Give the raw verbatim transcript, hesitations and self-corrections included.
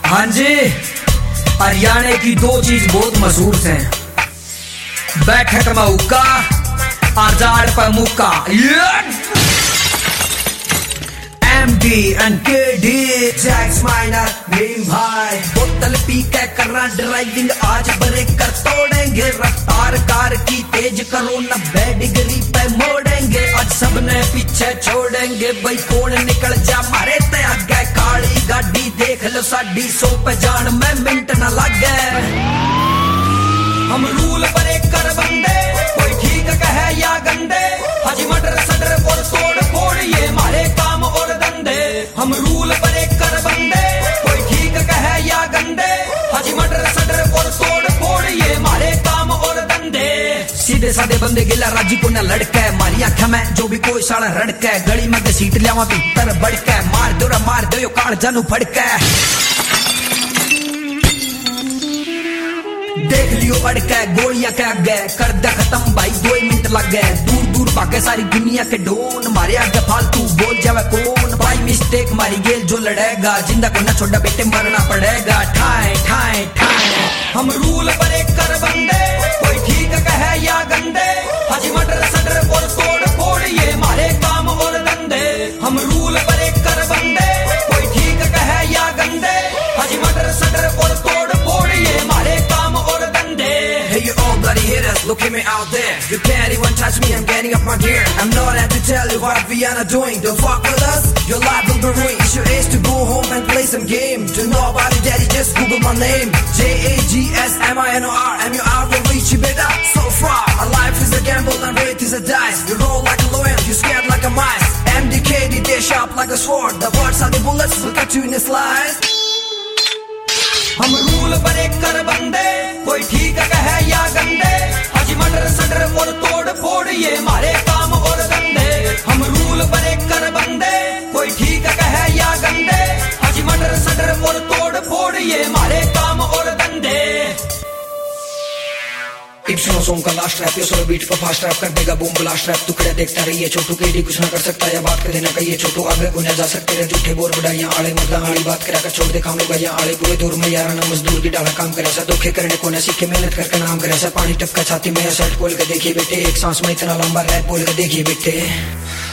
हाँ जी, हरियाणा की दो चीज बहुत मशहूर हैं, बैठक मौका और जाड़ पर मुक्का। M D and K D jacks minor Bhim भाई, बोतल पी के करना ड्राइविंग, आज ब्रेक कर तोड़ेंगे, रफ्तार कार की तेज करो, नब्बे डिग्री पे मोड़ेंगे, आज सबने पीछे छोड़ेंगे, भाई कौन निकल जा मारे ते आगे, काली गाड़ी देख लो साडी, सौ पे जान में मिनट न लगे, हम रूल ब्रेक कर बंदे, कोई ठीक कहे या गंदे, हाजी मटर सडर और तोड़ फोड़ ये मारे काम और धंधे, हम रूल ब्रेक कर बंदे, कोई ठीक कहे या गंदे, हाजी मटर सडर और तोड़ फोड़ ये मारे काम और धंधे, सीधे साधे बंदे गिला राजी को न लड़के, मारी आंखा में जो भी कोई साला रड़के, गली में घसीट लिया भीतर बढ़के, मार दो रा मार दो यो काल जानू फड़के, देख लियो अड़के गोलियां के आगे, कर दे खत्म भाई दो मिनट लग गए, दूर दूर भागे सारी दुनिया के डोन, मारे आगे फालतू बोल जावे कौन, भाई मिस्टेक मारी गेल जो लड़ेगा, जिंदा को न छोड़ा बेटे मरना पड़ेगा, ठाए ठाए ठाए, हम रूल ब्रेक कर बंदे, कोई ठीक कहे या गंदे, हाजी मटर सडर और तोड़ फोड़ ये मारे काम और धंधे, हम रूल ब्रेक कर बंदे, कोई ठीक कहे या गंदे, हाजी मटर सडर और तोड़ फोड़ ये मारे काम और धंधे। Hey you all bloody hitters, look at me out there, you can't even touch me, I'm getting up my gear, I'm not out to tell you what we are doing, don't fuck with us, your life will be ruined, issue is to go home and play some game, to know about it daddy just google my name, J A G S M I N O R, M U R will reach you better, so far, our life is a gamble and rate is a dice, you roll like a lion, you scared like a mice, M D K D they sharp like a sword, the words are the bullets, will cut you in a slice, हम rule break कर बंदे, कोई ठीक कहे या गंदे, हाजी मटर सडर और तोड़ फोड़ ये मारे काम और धंधे, हम रूल ब्रेक कर बंदे, कोई ठीक कहे या गंदे, हाजी मटर सडर और तोड़ फोड़ ये मारे काम और धंधे। सुनो सॉन्ग का लास्ट रैप, ये सोलो बीट पर फास्ट रैप कर देगा बूम ब्लास्ट रैप, टुकड़े देखता रहिए छोटू केडी कुछ ना कर सकता या बात कर देना कहिए छोटू, आगे गुना जा सकते रहे झूठे बोर बढ़ाइया आड़े मर्दा आड़ी बात करा कर छोड़ दे काम लोग या आड़े पूरे दूर में यारा ना मजदूर की डाला काम करे सा, धोखे करने को न सीखे मेहनत करके नाम करे सा, पानी टपका छाती में शर्ट खोल के देखिए बेटे, एक सांस में इतना लंबा रैप बोल के देखिए बेटे।